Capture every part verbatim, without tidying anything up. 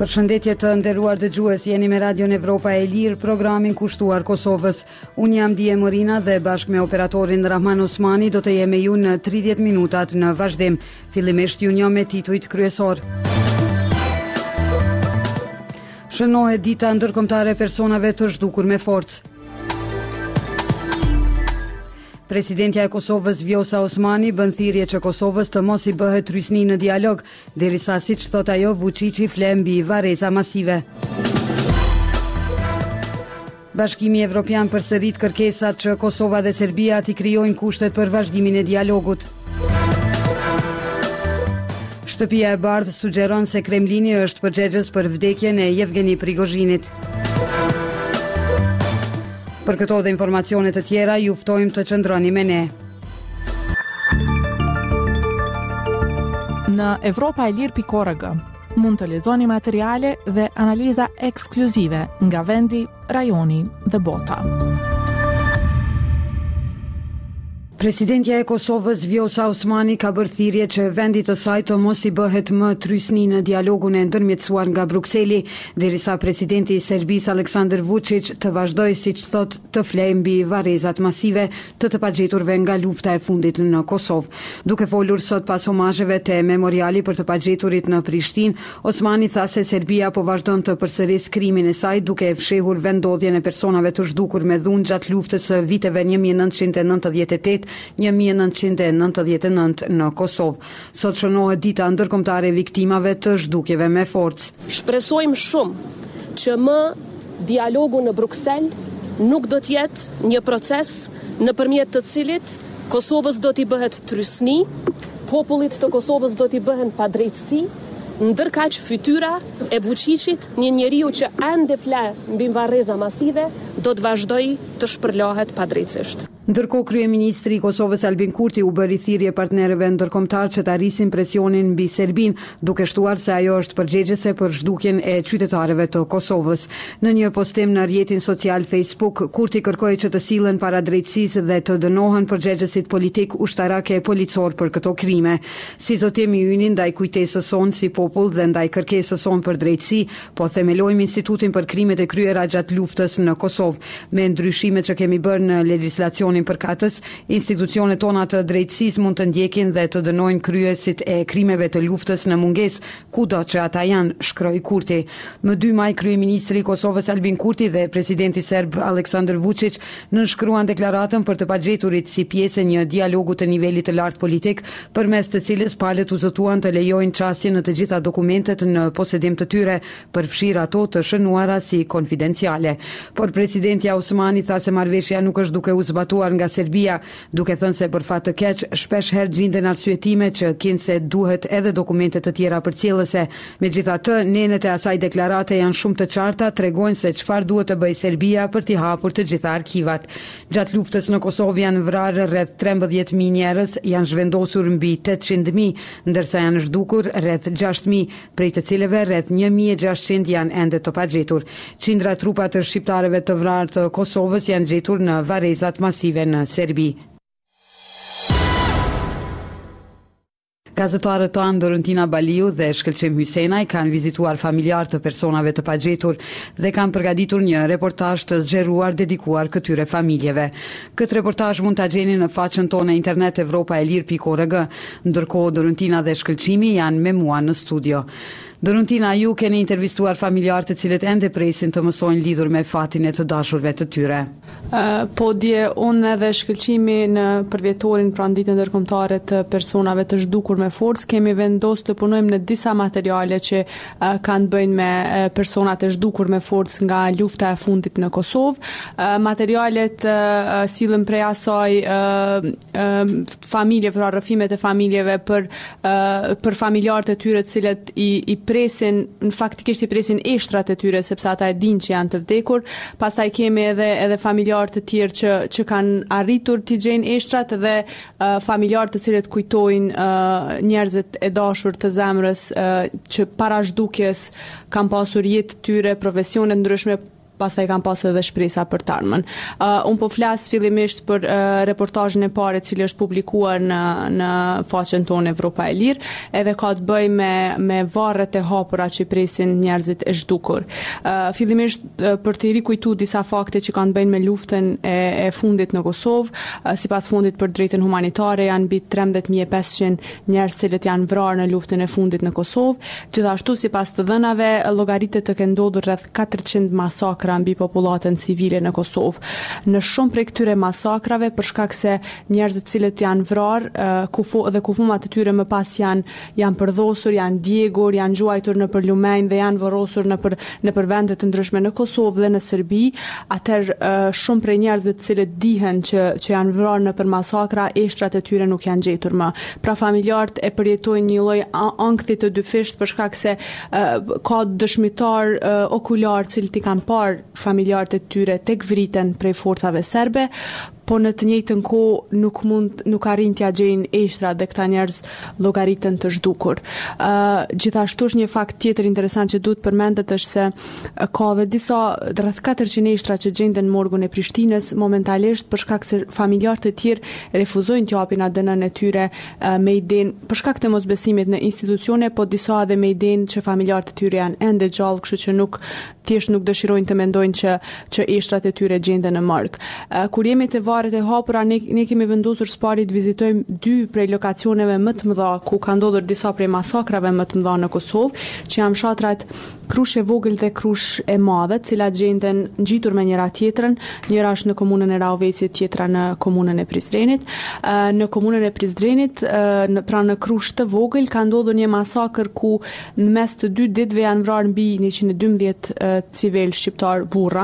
Përshëndetje të nderuar dëgjues, jeni me Radion Evropa e Lirë, programin kushtuar Kosovës. Unë jam Dije Morina dhe bashkë me operatorin Rahman Osmani do të jemi ju në tridhjetë minutat në vazhdim. Fillimisht ju njoh me titujt kryesor. Shënohet dita ndërkombëtare e personave të zhdukur me forcë. Presidentja e Kosovës Vjosa Osmani bën thirrje që Kosovës të mos i bëhet rysni në dialog, derisa siç thot ajo Vučići fle mbi varreza masive. Bashkimi Evropian përsërit kërkesat që Kosova dhe Serbia t'i krijojnë kushtet për vazhdimin e dialogut. Shtëpia e Bardhë sugjeron se Kremlini është përgjegjës për vdekjen e Yevgeni Prigozhinit. Për këto dhe informacione të tjera, ju ftojmë të qëndroni me ne. Në Evropa e Lirë pikë org mund të lexoni materiale dhe analiza ekskluzive nga vendi, rajoni dhe bota. Presidentja e Kosovës Vjosa Osmani ka bërë thirrje që vendi të saj të mos i bëhet më trysni në dialogun e ndërmjetësuar nga Brukseli, derisa presidenti i Serbisë Aleksandar Vučić të vazhdojë siç thot të flejë mbi varrezat masive të të pagjeturve nga lufta e fundit në Kosovë. Duke folur sot pas omazheve te memoriali për të pagjeturit në Prishtinë, Osmani tha se Serbia po vazhdon të përsërisë krimin e saj duke e fshehur vendodhjen e personave të zhdukur me dhunë gjatë luftës së viteve një mijë e nëntëqind e nëntëdhjetë e tetë një mijë e nëntëqind e nëntëdhjetë e nëntë në Kosovë. Sot shënohet dita ndërkombëtare e viktimave të zhdukjeve me forcë. Shpresojmë shumë që më dialogu në Bruksel nuk do të jetë një proces nëpërmjet të cilit Kosovës do t'i bëhet trysni, popullit të Kosovës do t'i bëhen padrejtësi, ndërkaq fytyra e Vučićit, një njeriu që ende fle mbi varreza masive, do të vazhdojë të shpërlahet padrejtësisht. Ndërkohë kryeministri i Kosovës Albin Kurti u bëri thirrje partnerëve ndërkombëtar që të arrisin presionin mbi Serbinë, duke shtuar se ajo është përgjegjëse për zhdukjen e qytetarëve të Kosovës. Në një postim në rrjetin social Facebook, Kurti kërkoi që të sillen para drejtësisë dhe të dënohen përgjegjësit politik, ushtarak e policor për këto krime. Si zotimi yni ndaj kujtesës sonë si popull dhe ndaj kërkesës sonë për drejtësi, po themelojmë institutin për krimet e kryera gjatë luftës në Kosovë. Me ndryshimet që kemi bërë në legjislacionin përkatës, institucionet tona të drejtësisë mund të ndjekin dhe të dënojnë kryesit e krimeve të luftës në mungesë, kudo që ata janë, shkroi Kurti. Më dy maj kryeministri i Kosovës Albin Kurti dhe presidenti serb Aleksandar Vučić nënshkruan deklaratën për të pagjeturit si pjesë e një dialogu të nivelit të lartë politik, përmes të cilës palët u zotuan të lejojnë çastjen në të gjitha dokumentet në posedim të tyre, përfshirë ato të shënuara si konfidenciale. Por presidentja Osmani tha se marrëveshja nuk është duke u zbatuar nga Serbia, duke thënë se për fat të keq shpesh herë gjinden arsyetime që kinse duhet edhe dokumente të tjera përcjellëse. Megjithatë, nenet e asaj deklarate janë shumë të qarta, tregojnë se çfarë duhet të bëjë Serbia për t'i hapur të gjitha arkivat. Gjatë luftës në Kosovë janë vrarë rreth trembëdhjetë mijë njerëz, janë zhvendosur mbi tetëqind mijë, ndërsa janë zhdukur rreth gjashtë mijë, prej të cilëve rreth një mijë e gjashtëqind janë ende të pagjetur. Qindra trupa të shqiptarëve të vrarë të Kosovës janë gjetur në varrezat masive në Serbi. Gazetarët tanë Dorentina Baliu dhe Shkëlqim Hysenaj kanë vizituar familjar të personave të pagjetur dhe kanë përgatitur një reportazh të zgjeruar dedikuar këtyre familjeve. Këtë reportazh mund ta gjeni në faqen tonë internet evropa e lirë pikë org, ndërkohë Dorentina dhe Shkëlqimi janë me mua në studio. Dorentina, ju keni intervistuar familjar të cilët ende presin të mësojnë lidhur me fatin e të dashurve të tyre. Uh, po dje unë edhe Shkëlqimi në përvjetorin pranë ditën ndërkombëtare të personave të zhdukur me forcë kemi vendosur të punojmë në disa materiale që uh, kanë bëjnë me uh, personat e zhdukur me forcë nga lufta e fundit në Kosovë. Uh, materialet uh, sillen prej asaj uh, uh, familje, pra rrëfimet e familjeve për uh, për familjarët e tyre të cilët i, i presin, në faktikisht i presin eshtrat e tyre sepse ata e dinë që janë të vdekur. Pastaj kemi edhe edhe familjar të tjerë që që kanë arritur t'i gjejnë eshtrat dhe uh, familjar të cilët kujtojnë uh, njerëzit e dashur të zemrës uh, që para zhdukjes kanë pasur jetë tyre, profesione ndryshme, pastaj kanë pasur edhe shpresa për të ardhmen. Uh, unë po flas fillimisht për uh, reportazhin e parë i cili është publikuar në në faqen tonë Evropa e Lirë, edhe ka të bëjë me me varret e hapura që presin njerëzit e zhdukur. Uh, fillimisht uh, për të rikujtuar disa fakte që kanë të bëjnë me luftën e, e fundit në Kosovë, uh, sipas fondit për drejtën humanitare janë mbi trembëdhjetë mijë e pesëqind njerëz cilët janë vrarë në luftën e fundit në Kosovë. Gjithashtu sipas të dhënave llogaritet të kenë ndodhur rreth katërqind masakra mbi popullatën civile në Kosovë. Në shumë prej këtyre masakrave për shkak se njerëzit cilët janë vrarë uh, kufu dhe kufumat e tyre më pas janë janë përdhosur, janë djegur, janë gjuajtur në për lumenj dhe janë varrosur në për në për vende të ndryshme në Kosovë dhe në Serbi, atëherë uh, shumë prej njerëzve të cilët dihen që që janë vrarë në për masakra, eshtrat e tyre nuk janë gjetur më. Pra familjarët e përjetojnë një lloj ankthi të dyfisht për shkak se uh, ka dëshmitar uh, okular cilët i kanë parë familjarët e tyre tek vriten prej forcave serbe, po në të njëjtën kohë nuk mund nuk arrin t'ia gjejnë eshtrat dhe këta njerëz llogaritën të zhdukur. Uh, gjithashtu është një fakt tjetër interesant që duhet përmendet është se uh, ka edhe disa rreth katërqind eshtra që gjenden në morgun e Prishtinës momentalisht për shkak se familjarët e tjerë refuzojnë të japin A D N-n e tyre uh, me idenë për shkak të mosbesimit në institucione, po disa edhe me idenë që familjarët e tyre janë ende gjallë, kështu që nuk thjesht nuk dëshirojnë të mendojnë që që eshtrat e tyre gjenden në morg. Uh, kur jemi te varret e hapura, ne, ne kemi vendosur spari të vizitojmë dy prej lokacioneve më të mëdha ku ka ndodhur disa prej masakrave më të mëdha në Kosovë, që janë fshatrat Krush e Vogël dhe Krush e Madhe, të cilat gjenden ngjitur me njëra tjetrën, njëra është në komunën e Rahovecit, tjetra në komunën e Prizrenit. Uh, në komunën e Prizrenit, uh, në, pra në Krush të Vogël, ka ndodhur një masakër ku në mes të dy ditëve janë vrarë mbi njëqind e dymbëdhjetë uh, civil shqiptar burra.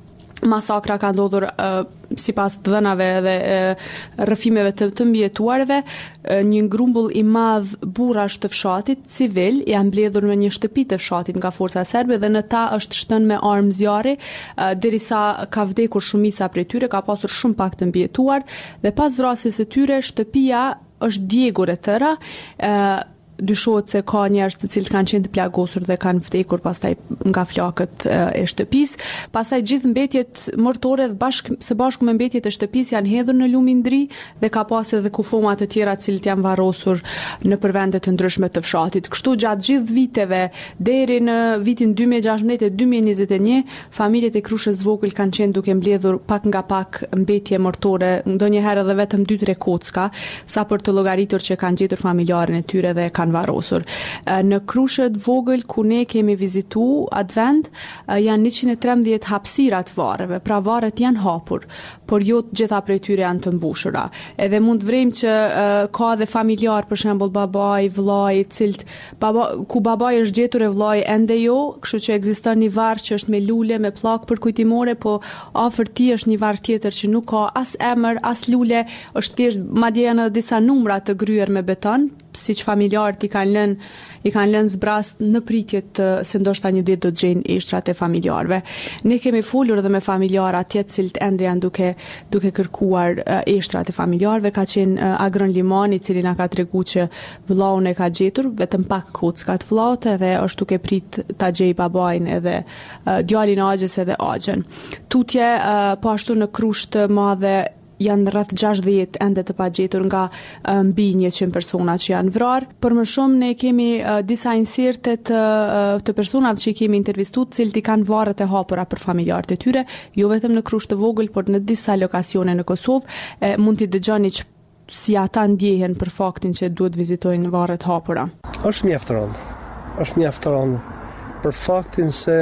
Masakra ka ndodhur uh, sipas të dhënave dhe uh, rrëfimeve të, të mbijetuarve, uh, një grumbull i madh burrash të fshatit civil janë mbledhur në një shtëpi të fshatit nga forca serbe dhe në ta është shtënë me armë zjarri, uh, derisa ka vdekur shumica prej tyre, ka pasur shumë pak të mbijetuar dhe pas vrasjes së tyre shtëpia është djegur e tëra. Uh, Dyshohet se ka njerëz të cilët kanë qenë të plagosur dhe kanë vdekur pastaj nga flakët e shtëpisë. Pastaj gjithë mbetjet mortore dhe bashkë së bashku me mbetjet e shtëpisë janë hedhur në lumindri dhe ka pasur edhe kufoma të tjera të cilët janë varrosur në vende të ndryshme të fshatit. Kështu gjatë gjithë viteve deri në vitin dy mijë e gjashtëdhjetë e dy mijë e njëzet e një, familjet e Krushës Vogël kanë qenë duke mbledhur pak nga pak mbetje mortore, ndonjëherë edhe vetëm dy tre kocka, sa për të llogaritur që kanë gjetur familjarën e tyre dhe kanë varrosur. Në Krushët Vogël ku ne kemi vizitu atë vend, janë njëqind e trembëdhjetë hapësira të varreve, pra varret janë hapur, por jo të gjitha prej tyre janë të mbushura. Edhe mund të vrejmë që uh, ka dhe familjar, për shembull babai, vllai, cilët baba ku babai është gjetur e vllai ende jo, kështu që ekziston një varr që është me lule, me pllak përkujtimore, po afër tij është një varr tjetër që nuk ka as emër, as lule, është thjesht madje janë edhe disa numra të gryer me beton, siç familjarët i kanë lënë i kanë lënë zbrast në pritje të se ndoshta një ditë do të gjejnë eshtrat e familjarëve. Ne kemi folur edhe me familjarë atje të cilët ende janë duke duke kërkuar uh, eshtrat e familjarëve. Ka qenë uh, Agron Limani, i cili na ka treguar që vllaun e ka gjetur, vetëm pak kocka të vllaut, dhe është duke prit ta gjej babain edhe uh, djalin e Axhës edhe Axhën. Tutje uh, po ashtu në Krush të Madhe janë rreth gjashtëdhjetë ende të pagjetur nga mbi uh, njëqind persona që janë vrarë. Për më shumë ne kemi uh, disa inserte të, uh, të personave që i kemi intervistuar, të cilët i kanë varret e hapura për familjarët e tyre, jo vetëm në Krush të Vogël, por në disa lokasione në Kosovë. E, mund t'i dëgjoni që si ata ndjehen për faktin që duhet vizitojnë varret hapura. Është mjaft rëndë. Është mjaft rëndë për faktin se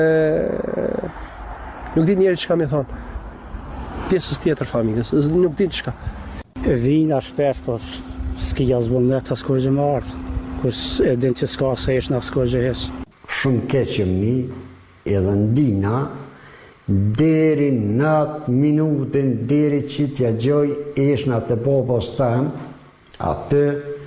nuk di njerë çka më thonë. Pjesës tjetër familjes, nuk din çka. Vina shpesh, po s'ki jazbon net as kur gjë më ardh. Kur e din që s'ka se ish në askur gjë heq. Shumë keq mi, edhe ndina, deri në atë minutën, deri që t'ja gjoj ishna të popos tem, atë,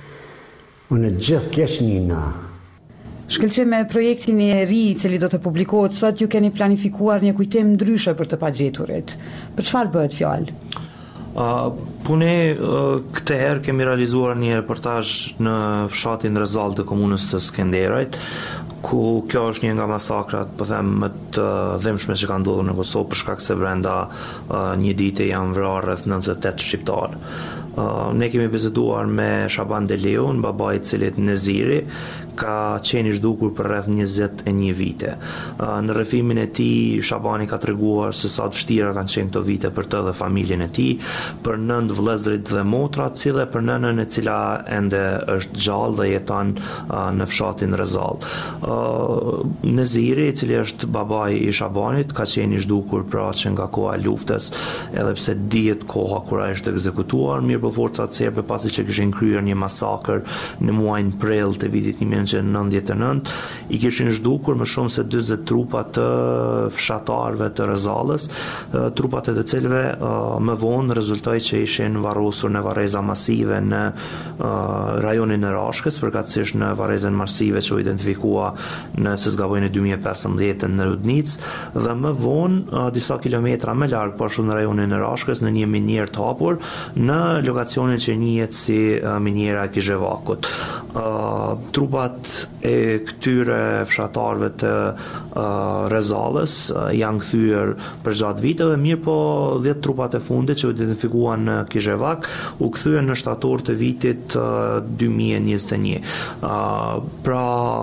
unë gjithë keq njëna. Shkëlqem me projektin e ri i cili do të publikohet sot, ju keni planifikuar një kujtim ndryshe për të pagjeturit. Për çfarë bëhet fjalë? Uh, po ne uh, këtë herë kemi realizuar një reportazh në fshatin Rezall të komunës të Skenderajt, ku kjo është një nga masakrat, po them, më të dhimbshme që ka ndodhur në Kosovë, për shkak se brenda uh, një dite janë vrarë rreth nëntëdhjetë e tetë shqiptar. Uh, ne kemi biseduar me Shaban Deleun, babai i cilit Neziri ka qenë i zhdukur për rreth njëzet e një vite. Uh, në rrëfimin e tij Shabani ka treguar se sa të vështira kanë qenë këto vite për të dhe familjen e tij, për nënt vëllezërit dhe motrat, si dhe për nënën e cila ende është gjallë dhe jeton uh, në fshatin Rezall. Uh, Neziri, i cili është babai i Shabanit, ka qenë i zhdukur pra që nga koha e luftës, edhe pse dihet koha kur ai është ekzekutuar, mirë po forcat serbe pasi që kishin kryer një masakër në muajin prill të vitit një mijë nëntëqind e nëntëdhjetë e nëntë, i kishin zhdukur më shumë se dyzet trupa të fshatarëve të Rezallës, trupat e të cilëve më vonë rezultoi që ishin varrosur në varreza masive në rajonin e Rashkës, përkatësisht në varrezën masive që u identifikua në se zgaboj në dy mijë e pesëmbëdhjetë në Rudnicë, dhe më vonë disa kilometra më larg po ashtu në rajonin e Rashkës në një minier të hapur në lokacionin që njihet si uh, miniera e Kizhevakut. Uh, trupat e këtyre fshatarëve të uh, Rezallës uh, janë kthyer për gjatë viteve, mirë po dhjetë trupat e fundit që u identifikuan në Kizhevak u kthyen në shtator të vitit uh, dy mijë e njëzet e një. Uh, pra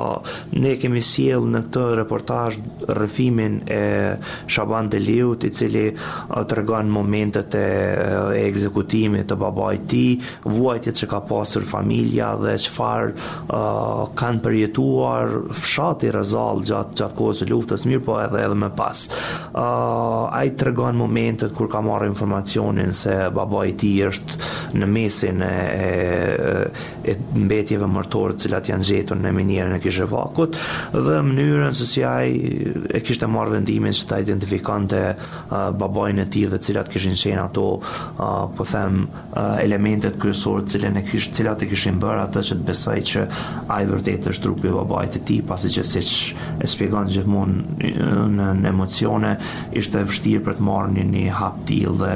ne kemi sjell në këtë reportazh rrëfimin e Shaban Deliut, i cili uh, tregon momentet e, e ekzekutimit të babait të tij, vuajtjet që ka pasur familja dhe çfarë uh, kanë përjetuar fshati Rezall gjatë gjatë kohës së luftës, mirë po edhe edhe më pas. Uh, ai tregon momentet kur ka marrë informacionin se babai i tij është në mesin e, e, e mbetjeve mërtore të cilat janë gjetur në minierën e Kizhevakut, dhe mënyrën se si ai e kishte marrë vendimin që ta identifikante uh, babain e tij dhe cilat kishin qenë ato uh, po them uh, elementet kryesorë të cilat e kish, cilat e kishin bërë atë që të besoj që ai vërtet është trupi i babait të tij, pasi që siç e shpjegon gjithmonë në, në emocione, ishte vështirë për të marrë një, një hap tillë dhe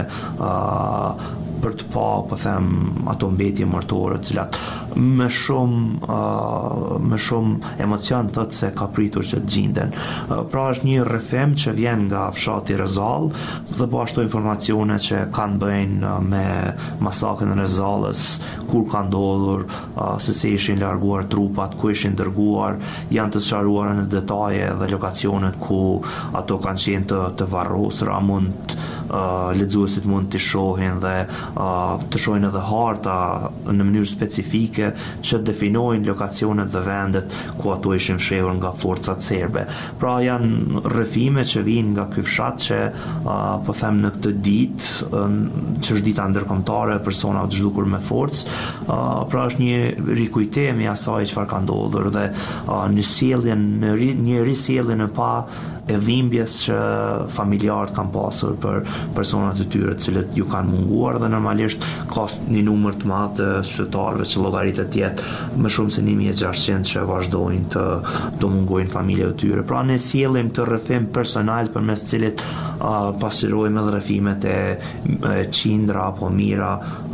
uh, për të pa, po them, ato mbetje mërtore, të cilat më shumë uh, më shumë emocion thotë se ka pritur që të gjinden. Uh, pra është një rrëfim që vjen nga fshati Rezall dhe po ashtu informacione që kanë bëjnë uh, me masakrën e Rezallës, kur ka ndodhur, uh, se si ishin larguar trupat, ku ishin dërguar, janë të sqaruara në detaje dhe lokacionet ku ato kanë qenë të, të varrosura, mund uh, lexuesit mund të shohin dhe uh, të shohin edhe harta në mënyrë specifike që definojnë lokacionet dhe vendet ku ato ishin fshehur nga forcat serbe. Pra janë rrëfime që vijnë nga ky fshat që uh, po them në këtë ditë, uh, që është dita ndërkombëtare e personave të zhdukur me forcë, uh, pra është një rikujtim i asaj çfarë ka ndodhur dhe uh, në sjelljen në një risjellje në pa e dhimbjes që familjarët kanë pasur për personat e tyre të cilët ju kanë munguar, dhe normalisht ka një numër të madh të qytetarëve që llogaritet të jetë më shumë se një mijë e gjashtëqind që vazhdojnë të të mungojnë familjet e tyre. Pra ne sjellim të rrëfim personal përmes të cilit uh, pasqyrojmë edhe rrëfimet e, e qindra apo mijëra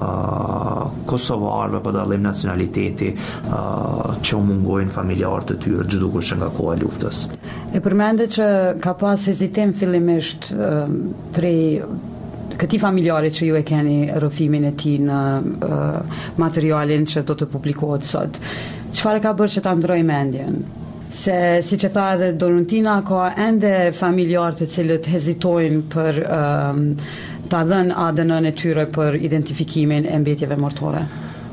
uh, kosovarëve pa dallim nacionaliteti uh, që u mungojnë familjarët e tyre zhdukur që nga koha e luftës. E përmende që ka pas hezitim fillimisht uh, prej këtij familjari që ju e keni rrëfimin e tij në uh, materialin që do të publikohet sot. Çfarë ka bërë që ta ndroi mendjen? Se si që tha edhe Donuntina, ka ende familjarë të cilët hezitojnë për um, ta dhënë A D N-n e tyre për identifikimin e mbetjeve mortore.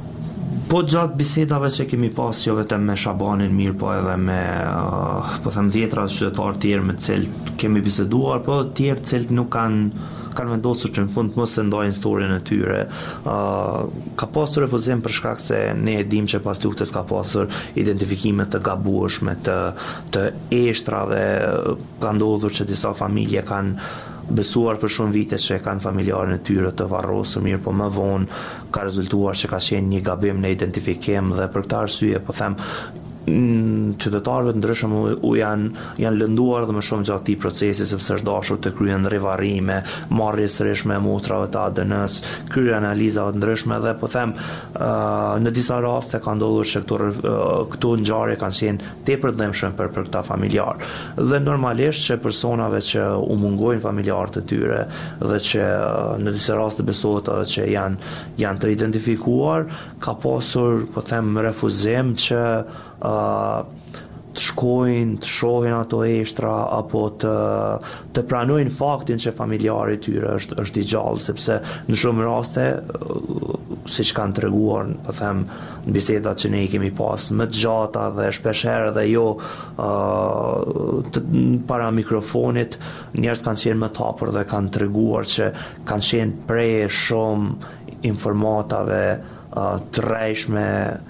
Po gjatë bisedave që kemi pas jo vetëm me Shabanin, mirë po edhe me uh, po them dhjetra qytetarë tjerë me të cilët kemi biseduar, po tjerë të cilët nuk kanë kanë vendosur që në fund mos e ndajnë historinë e tyre. Uh, ka pasur refuzim për shkak se ne e dim që pas luftës ka pasur identifikime të gabueshme, të të eshtrave, ka ndodhur që disa familje kanë besuar për shumë vite që kanë familjarën e tyre të varrosur, mirë po më vonë ka rezultuar që ka qenë një gabim në identifikim, dhe për këtë arsye po them qytetarëve të ndryshëm u, u janë janë lënduar dhe më shumë gjatë këtij procesi sepse është dashur të kryen rivarrime, marrje sërish me motrave të A D N-s, kryer analizave të ndryshme dhe po them uh, në disa raste ka ndodhur që këto uh, këto ngjarje kanë qenë tepër të dëmshme për për këta familjar. Dhe normalisht që personave që u mungojnë familjarët e tyre dhe që uh, në disa raste besohet edhe që janë janë të identifikuar, ka pasur po them refuzim që Uh, të shkojnë, të shohin ato eshtra apo të, të pranojnë faktin që familjari i tyre është, është i gjallë, sepse në shumë raste, uh, siç kanë treguar, po them, në bisedat që ne i kemi pas më të gjata dhe shpeshherë dhe jo uh, të, para mikrofonit, njerëz kanë qenë më të hapur dhe kanë treguar që kanë qenë prej shumë informatave uh, të rrejshme,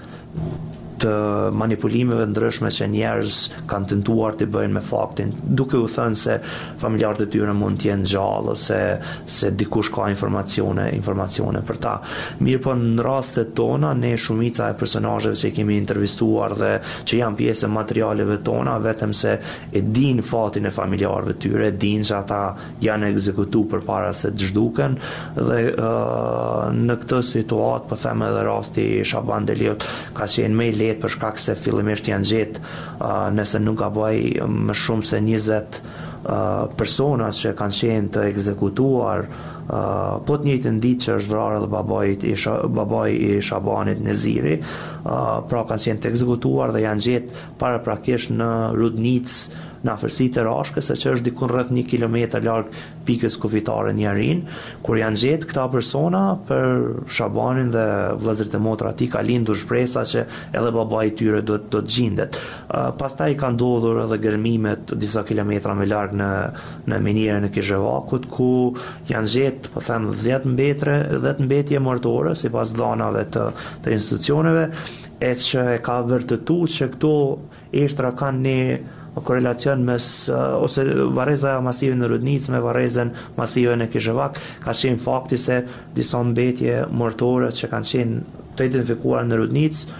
të manipulimeve ndryshme që njerëz kanë tentuar të bëjnë me faktin, duke u thënë se familjarët e tyre mund të jenë gjallë ose se dikush ka informacione, informacione për ta. Mirë po në rastet tona, ne shumica e personazheve që i kemi intervistuar dhe që janë pjesë e materialeve tona, vetëm se e din fatin e familjarëve të tyre, e din që ata janë ekzekutuar përpara se të zhduken dhe uh, në këtë situatë, po them edhe rasti Shaban Deliut ka qenë më i lehtë për shkak se fillimisht janë gjetë uh, nëse nuk gaboj më shumë se njëzet uh, persona që kanë qenë të ekzekutuar uh, po të njëjtën ditë që është vrarë edhe babai i babai i Shabanit Neziri, uh, pra kanë qenë të ekzekutuar dhe janë gjetë paraprakisht në Rudnicë, në afërsitë të Rashkës, që është diku rreth një kilometër larg pikës kufitare Njarin, kur janë gjetë këta persona për Shabanin dhe vëllezërit e motra ati ka lindur shpresa që edhe babai i tyre do, do të gjendet. Uh, pastaj ka ndodhur edhe gërmimet disa kilometra më larg në në menierën e Kizhevakut, ku janë gjetë, po them, dhjetë mbetre, dhjetë mbetje martore sipas dhënave të, të institucioneve, e që e ka vërtetuar që këto eshtra kanë një korelacion mes uh, ose varreza masive në Rudnicë me varrezën masive në Kizhevak, ka qenë fakti se disa mbetje mortore që kanë qenë të identifikuar në Rudnicë,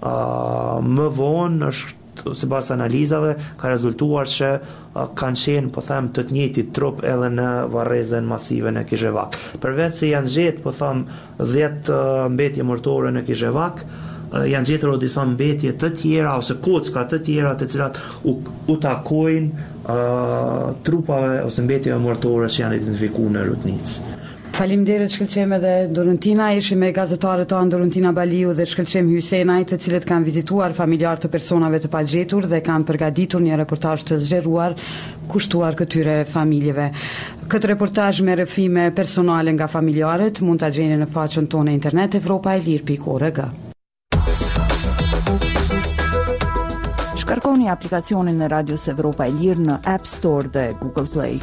uh, më vonë është sipas analizave ka rezultuar që uh, kanë qenë, po them, të të njëjtit trup edhe në varrezën masive në Kizhevak. Përveç se janë gjetë, po them, dhjetë uh, mbetje mortore në Kizhevak, janë gjetur disa mbetje të tjera ose kocka të tjera të cilat u, u takojnë uh, trupave ose mbetjeve mortore që janë identifikuar në Rudnicë. Faleminderit shkëlqem edhe Doruntina, ishim me gazetarët tonë Doruntina Baliu dhe shkëlqem Hysenaj, të cilët kanë vizituar familjar të personave të pagjetur dhe kanë përgatitur një reportazh të zgjeruar kushtuar këtyre familjeve. Këtë reportazh me rrëfime personale nga familjarët mund ta gjeni në faqen tonë internet evropa e lir pikë org. Shkarkoni aplikacionin në Radios Evropa e Lirë në App Store dhe Google Play.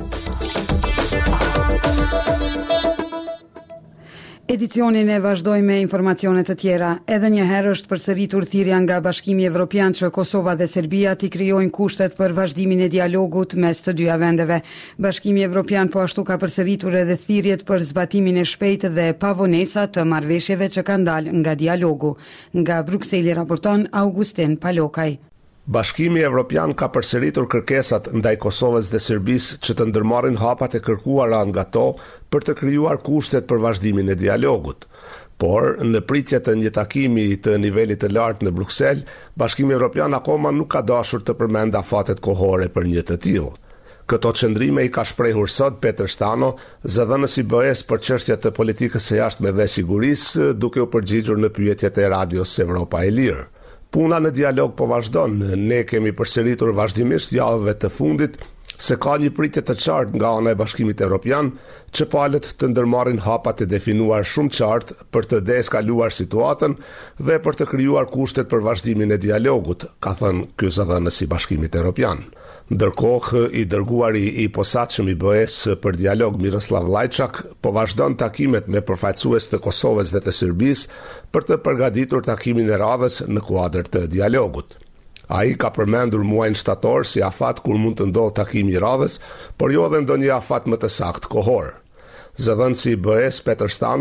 Edicionin e vazhdoj me informacione të tjera. Edhe një herë është përsëritur thirrja nga Bashkimi Evropian që Kosova dhe Serbia t'i krijojnë kushtet për vazhdimin e dialogut mes të dyja vendeve. Bashkimi Evropian po ashtu ka përsëritur edhe thirrjet për zbatimin e shpejtë dhe pa vonesa të marrëveshjeve që kanë dalë nga dialogu. Nga Brukseli raporton Augustin Palokaj. Bashkimi Evropian ka përsëritur kërkesat ndaj Kosovës dhe Serbisë që të ndërmarrin hapat e kërkuara nga to për të krijuar kushtet për vazhdimin e dialogut. Por, në pritje të një takimi të nivelit të lartë në Bruksel, Bashkimi Evropian akoma nuk ka dashur të përmend afatet kohore për një të tillë. Këto qëndrime i ka shprehur sot Peter Stano, zëdhënës i B E-s për çështjet të politikës së jashtme dhe sigurisë, duke u përgjigjur në pyetjet e Radios Evropa e Lirë. Puna në dialog po vazhdon. Ne kemi përsëritur vazhdimisht javëve të fundit se ka një pritje të qartë nga ana e Bashkimit Evropian që palët të ndërmarrin hapa të definuar shumë qartë për të deeskaluar situatën dhe për të krijuar kushtet për vazhdimin e dialogut, ka thënë ky zëdhënës i Bashkimit Evropian. Ndërkohë, i dërguari i posaçëm i B E-s për dialog Miroslav Lajçak po vazhdon takimet me përfaqësues të Kosovës dhe të Serbisë për të përgatitur takimin e radhës në kuadër të dialogut. Ai ka përmendur muajin shtator si afat kur mund të ndodhë takimi i radhës, por jo edhe ndonjë afat më të saktë kohor. Zëdhënësi i B E-s Peter Stano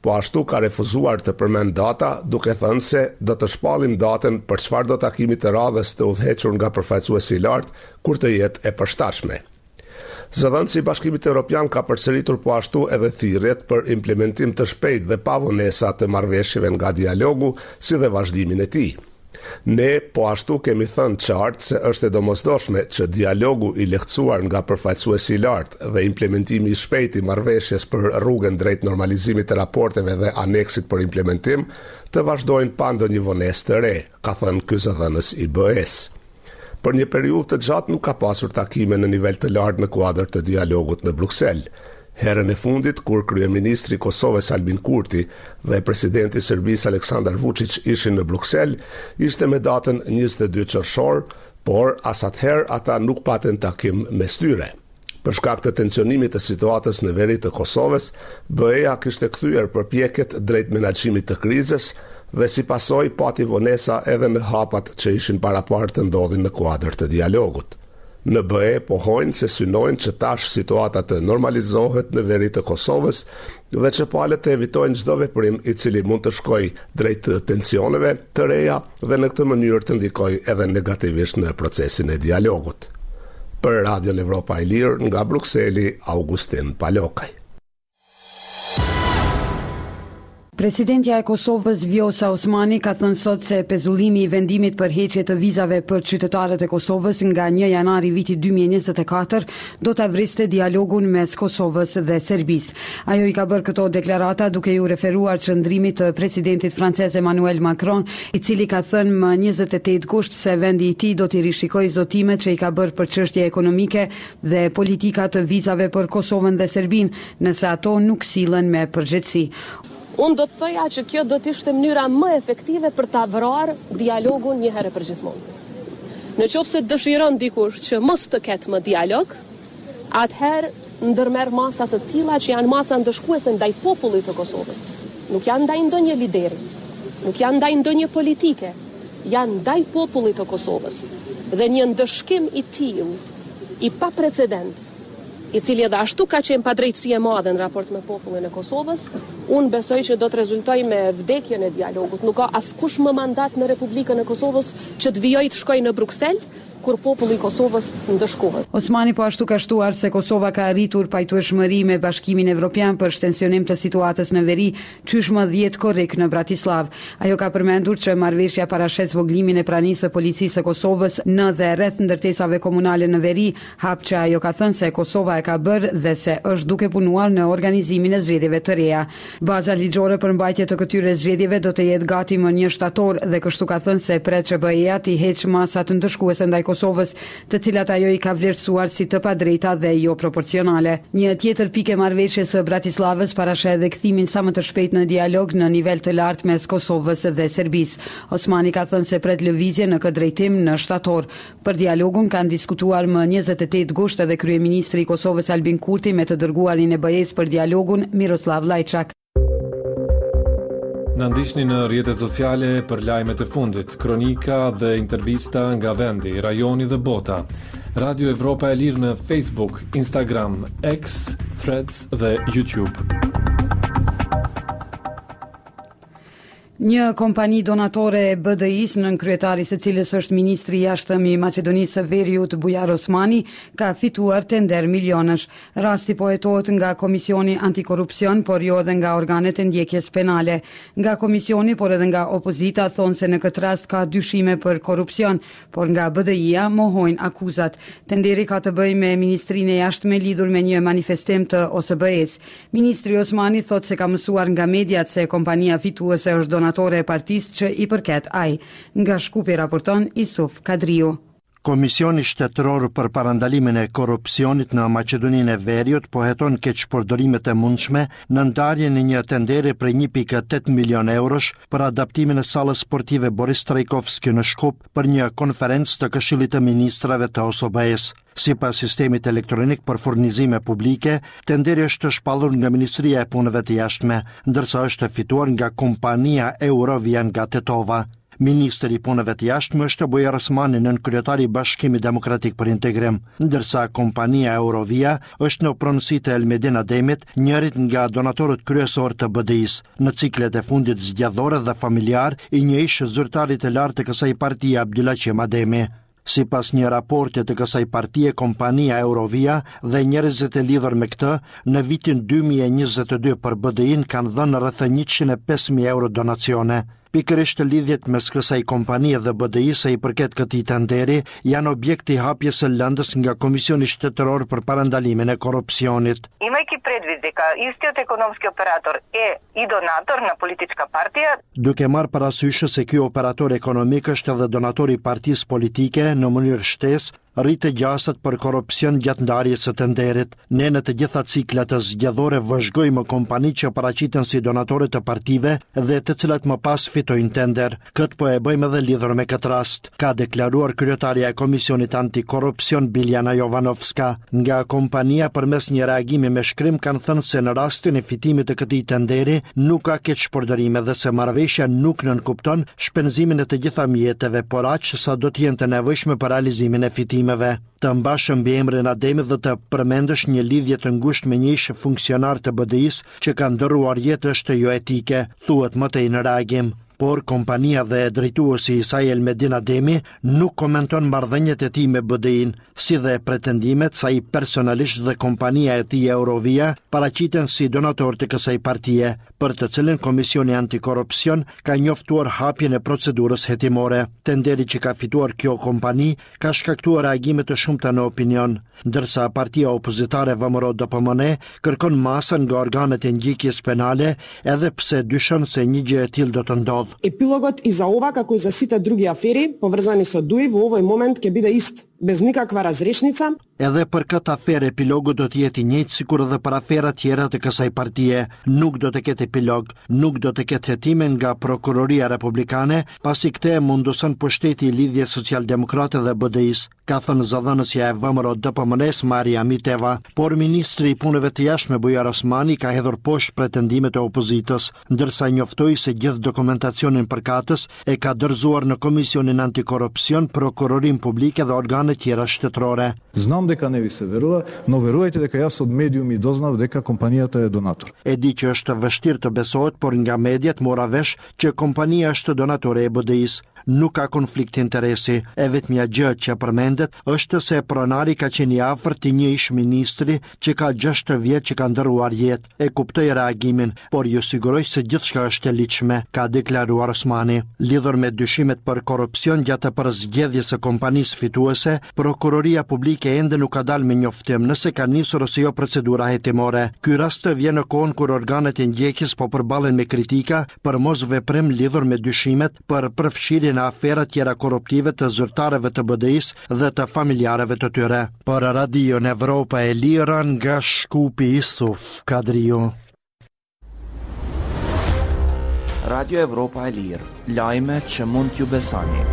po ashtu ka refuzuar të përmend data, duke thënë se do të shpallim datën për çfarë do takimi të radhës të udhëhequr nga përfaqësuesi i lartë kur të jetë e përshtatshme. Zëdhënësi i Bashkimit Evropian ka përsëritur po ashtu edhe thirrjet për implementim të shpejtë dhe pa vonesa të marrëveshjeve nga dialogu, si dhe vazhdimin e tij. Ne po ashtu kemi thënë qartë se është e domosdoshme që dialogu i lehtësuar nga përfaqësuesi i lartë dhe implementimi i shpejtë i marrëveshjes për rrugën drejt normalizimit të raporteve dhe aneksit për implementim të vazhdojnë pa ndonjë vonesë të re, ka thënë ky zëdhënës i B E-s. Për një periudhë të gjatë nuk ka pasur takime në nivel të lartë në kuadër të dialogut në Bruksel. Herën e fundit, kur kryeministri i Kosovës Albin Kurti dhe presidenti i Serbisë Aleksandar Vučić ishin në Bruksel, ishte me datën njëzet e dy qershor, por as atëherë ata nuk paten takim mes tyre. Për shkak të tensionimit të situatës në veri të Kosovës, B E-ja kishte kthyer përpjekjet drejt menaxhimit të krizës dhe si pasojë pati vonesa edhe në hapat që ishin paraparë të ndodhin në kuadër të dialogut. Në B E pohojnë se synojnë që tash situata të normalizohet në veri të Kosovës dhe që palët të evitojnë çdo veprim i cili mund të shkojë drejt tensioneve të reja dhe në këtë mënyrë të ndikojë edhe negativisht në procesin e dialogut. Për Radio Evropa e Lirë nga Brukseli, Augustin Palokaj. Presidentja e Kosovës Vjosa Osmani ka thënë sot se pezullimi i vendimit për heqje të vizave për qytetarët e Kosovës nga një janari viti dy mijë e njëzet e katër do ta vriste dialogun mes Kosovës dhe Serbisë. Ajo i ka bërë këto deklarata duke ju referuar qëndrimit të presidentit francez Emmanuel Macron, i cili ka thënë më njëzet e tetë gusht se vendi i tij do t'i rishikojë zotimet që i ka bërë për çështje ekonomike dhe politika të vizave për Kosovën dhe Serbinë, nëse ato nuk sillen me përgjegjësi. Unë do të thoja që kjo do të ishte mënyra më efektive për ta vrarë dialogun një herë përgjithmonë. Në qoftë se dëshiron dikush që mos të ketë më dialog, atëherë ndërmerr masa të tilla që janë masa ndëshkuese ndaj popullit të Kosovës. Nuk janë ndaj ndonjë lideri, nuk janë ndaj ndonjë politike, janë ndaj popullit të Kosovës. Dhe një ndëshkim i tillë, i paprecedent, i cili edhe ashtu ka qenë padrejtësi e madhe në raport me popullin e Kosovës, unë besoj që do të rezultoj me vdekjen e dialogut. Nuk ka askush më mandat në Republikën e Kosovës që të vijojë të shkojë në Bruksel, kur populli i Kosovës ndëshkohet. Osmani po ashtu ka shtuar se Kosova ka arritur pajtueshmëri me Bashkimin Evropian për shtensionim të situatës në veri, qysh më dhjetë korrik në Bratislav. Ajo ka përmendur që marrëveshja parashes voglimin e pranisë së policisë së Kosovës në dhe rreth ndërtesave komunale në veri, hap që ajo ka thënë se Kosova e ka bërë dhe se është duke punuar në organizimin e zgjedhjeve të reja. Baza ligjore për mbajtje të këtyre zgjedhjeve do të jetë gati më një shtator dhe kështu ka thënë se pret që B E-ja të heqë masat ndëshkuese ndaj Kosovës, të cilat ajo i ka vlerësuar si të padrejta dhe jo proporcionale. Një tjetër pikë e marrëveshjes së Bratislavës parasheh edhe kthimin sa më të shpejt në dialog në nivel të lartë mes Kosovës dhe Serbisë. Osmani ka thënë se pret lëvizje në këtë drejtim në shtator. Për dialogun kanë diskutuar më njëzet e tetë gusht edhe kryeministri i Kosovës Albin Kurti me të dërguarin e B E-s për dialogun Miroslav Lajçak. Në ndiqni në rrjetet sociale për lajmet e fundit, kronika dhe intervista nga vendi, rajoni dhe bota. Radio Evropa e Lirë në Facebook, Instagram, X, Threads dhe YouTube. Një kompani donatore e B D I-s, nën kryetari së cilës është ministri i jashtëm i Maqedonisë së Veriut Bujar Osmani, ka fituar tender milionësh. Rasti po hetohet nga Komisioni Antikorrupsion, por jo edhe nga organet e ndjekjes penale. Nga komisioni, por edhe nga opozita thonë se në këtë rast ka dyshime për korrupsion, por nga B D I-ja mohojnë akuzat. Tenderi ka të bëjë me Ministrinë e Jashtme lidhur me një manifestim të O S B E-s. Ministri Osmani thotë se ka mësuar nga mediat se kompania fituese është donatore e partisë që i përket ai. Nga Shkupi raporton Isuf Kadriu. Komisioni shtetëror për parandalimin e korrupsionit në Maqedoninë e Veriut po heton keqpërdorimet e mundshme në ndarjen e një tenderi për një pikë tetë milion eurosh për adaptimin e sallës sportive Boris Trajkovski në Shkup për një konferencë të Këshillit të Ministrave të O S B E-s. Sipas sistemit elektronik për furnizime publike, tenderi është shpallur nga Ministria e Punëve të Jashtme, ndërsa është fituar nga kompania Eurovian nga Tetova. Ministri i Punëve të Jashtme është Bujar Osmani, nën kryetari i Bashkimit Demokratik për Integrim, ndërsa kompania Eurovia është në pronësi të Elmedin Ademit, njërit nga donatorët kryesor të B D I-s. Në ciklet e fundit zgjedhore dhe familjar, i njëjsh zyrtarit të lartë të kësaj partie Abdulaqim Ademi. Si pas një raporti të kësaj partie, kompania Eurovia dhe njerëzit e lidhur me këtë, në vitin dy mijë e njëzet e dy për B D I-n kanë dhënë rreth njëqind e pesë mijë euro donacione. Pikërisht lidhjet mes kësaj kompanie dhe B D I-s i përket këtij tenderi janë objekt i hapjes së lëndës nga Komisioni Shtetëror për Parandalimin e Korupcionit. Имайки предвид дека истиот економски оператор е и донатор на политичка партија, duke marrë parasysh se ky operator ekonomik është edhe donator i partisë politike në mënyrë shtesë, rritë gjasat për korupcion gjatë ndarjes së tenderit. Ne në të gjitha ciklet të zgjedhore vëzhgojmë kompani që paraqiten si donatorë të partive dhe të cilat më pas fitojnë tender. Këtë po e bëjmë edhe lidhur me këtë rast, ka deklaruar kryetaria e Komisionit Antikorrupsion Biljana Jovanovska. Nga kompania përmes një reagimi me shkrim kanë thënë se në rastin e fitimit të këtij tenderi nuk ka keqpërdorime dhe se marrëveshja nuk nënkupton shpenzimin e të gjitha mjeteve, por aq sa do të jenë të nevojshme për realizimin e fitimit. Të mbashëm mbi emrin Ademit dhe të përmendësh një lidhje të ngushtë me një ish funksionar të B D I-s që ka ndërruar jetë është jo etike, thuhet më tej në reagim. Por kompania dhe drejtuesi i saj Elmedin Ademi nuk komenton marrëdhëniet e tij me B D I-n, si dhe pretendimet se ai personalisht dhe kompania e tij Eurovia paraqiten si donator të kësaj partie, për të cilën Komisioni Antikorrupsion ka njoftuar hapjen e procedurës hetimore. Tenderi që ka fituar kjo kompani ka shkaktuar reagime të shumta në opinion, ndërsa partia opozitare V M R O D P M N kërkon masën nga organet e ngjikjes penale, edhe pse dyshon se një gjë e tillë do të ndodhë. Епилогот и за ова, како и за сите други афери поврзани со Дуи, во овој момент ќе биде ист, без никаква разрешница. Edhe për këtë aferë epilogu do të jetë i njëjtë sikur edhe për afera tjera të kësaj partie. Nuk do të ketë epilog, nuk do të ketë hetime nga Prokuroria Republikane, pasi këtë e munduson pushteti i lidhjes socialdemokrate dhe B D I-s, ka thënë zëdhënësja e V M R O D P M N-s Maria Miteva. Por ministri i punëve të jashtme Bujar Osmani ka hedhur poshtë pretendimet e opozitës, ndërsa njoftoi se gjithë dokumentacionin përkatës e ka dorëzuar në Komisionin Antikorrupsion, Prokurorin Publike dhe organe tjera shtetërore. Знам дека не ви се верува, но верувајте дека јас од медиуми дознав дека компанијата е донатор. E di që është vështirë të besohet, por nga mediat mora vesh që kompania është donatore e B D I-s. Nuk ka konflikt interesi. E vetmja gjë që përmendet është se pronari ka qenë i afërt i një ish ministri që ka gjashtë vjet që ka ndërruar jetë. E kuptoj reagimin, por ju siguroj se gjithçka është e ligjshme, ka deklaruar Osmani. Lidhur me dyshimet për korrupsion gjatë përzgjedhjes së kompanisë fituese, Prokuroria Publike ende nuk ka dalë me njoftim nëse ka nisur ose jo procedura hetimore. Ky rast vjen në kohën kur organet e ndjekjes po përballen me kritika për mos veprim lidhur me dyshimet për përfshirjen në afera tjera korruptive të zyrtarëve të B D I-s dhe të familjarëve të tyre. Për Radio në Evropa e Lira nga Shkupi Isuf Kadriu. Radio Evropa e Lirë, lajme që mund t'ju besoni.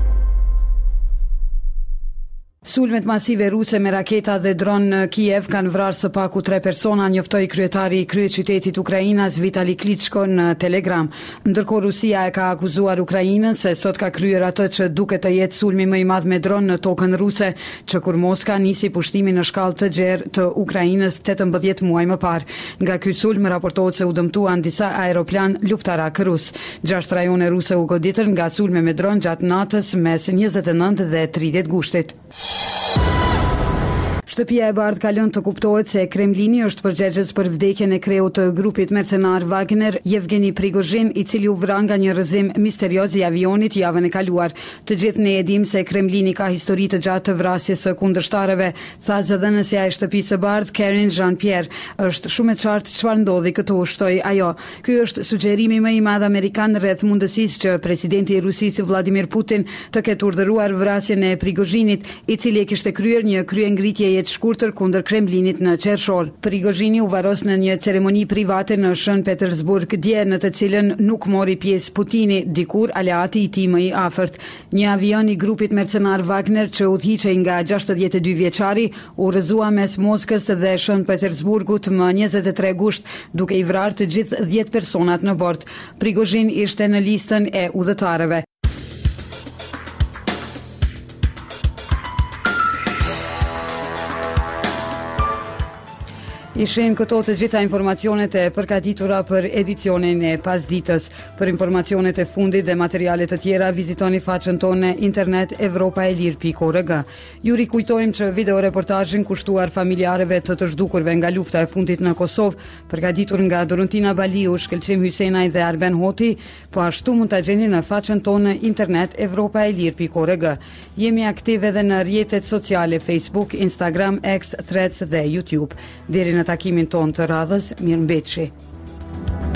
Sulmet masive ruse me raketa dhe dron në Kiev kanë vrarë së paku tre persona, njoftoi kryetari i kryeqytetit Ukrainas Vitali Klitschko në Telegram. Ndërkohë Rusia e ka akuzuar Ukrainën se sot ka kryer atë që duket të jetë sulmi më i madh me dron në tokën ruse, që kur Moska nisi pushtimin në shkallë të gjerë të Ukrainës tetëmbëdhjetë muaj më parë. Nga ky sulm raportohet se u dëmtuan disa aeroplan luftarak rus. Gjashtë rajone ruse u goditën nga sulme me dron gjatë natës mes njëzet e nëntë dhe tridhjetë gushtit. Shtëpia e Bardhë ka lënë të kuptohet se Kremlini është përgjegjës për vdekjen e kreut të grupit mercenar Wagner, Yevgeni Prigozhin, i cili u vra nga një rrëzim misterioz i avionit javën e kaluar. Të gjithë ne e dim se Kremlini ka histori të gjatë të vrasjes së kundërshtarëve, tha zëdhënësja e shtëpisë së Bardhë, Karine Jean-Pierre. Është shumë e qartë çfarë ndodhi këtu, shtoi ajo. Ky është sugjerimi më i madh amerikan rreth mundësisë që presidenti i Rusisë Vladimir Putin të ketë urdhëruar vrasjen e Prigozhinit, i cili e kishte kryer një kryengritje jetë shkurtër kundër Kremlinit në qershor. Prigozhini u varos në një ceremoni private në Shën Petersburg dje, në të cilën nuk mori pjesë Putini, dikur aleati i tij më i afërt. Një avion i grupit mercenar Wagner që udhhiqej nga gjashtëdhjetë e dy vjeçari u rrëzua mes Moskës dhe Shën Petersburgut më njëzet e tre gusht, duke i vrarë të gjithë dhjetë personat në bord. Prigozhin ishte në listën e udhëtarëve. Ishin këto të gjitha informacionet e përgatitura për edicionin e pasditës. Për informacionet e fundit dhe materialet të tjera, vizitoni faqen tonë në internet evropaelir pikë org. Ju rikujtojmë që videoreportazhin kushtuar familjarëve të të zhdukurve nga lufta e fundit në Kosovë, përgatitur nga Doruntina Baliu, Shkëlqim Hysenaj dhe Arben Hoti, po ashtu mund ta gjeni në faqen tonë në internet evropaelir pikë org. Jemi aktive edhe në rrjetet sociale Facebook, Instagram, X, Threads dhe YouTube. Deri në takimin ton të radhës, mirëmbëjtje.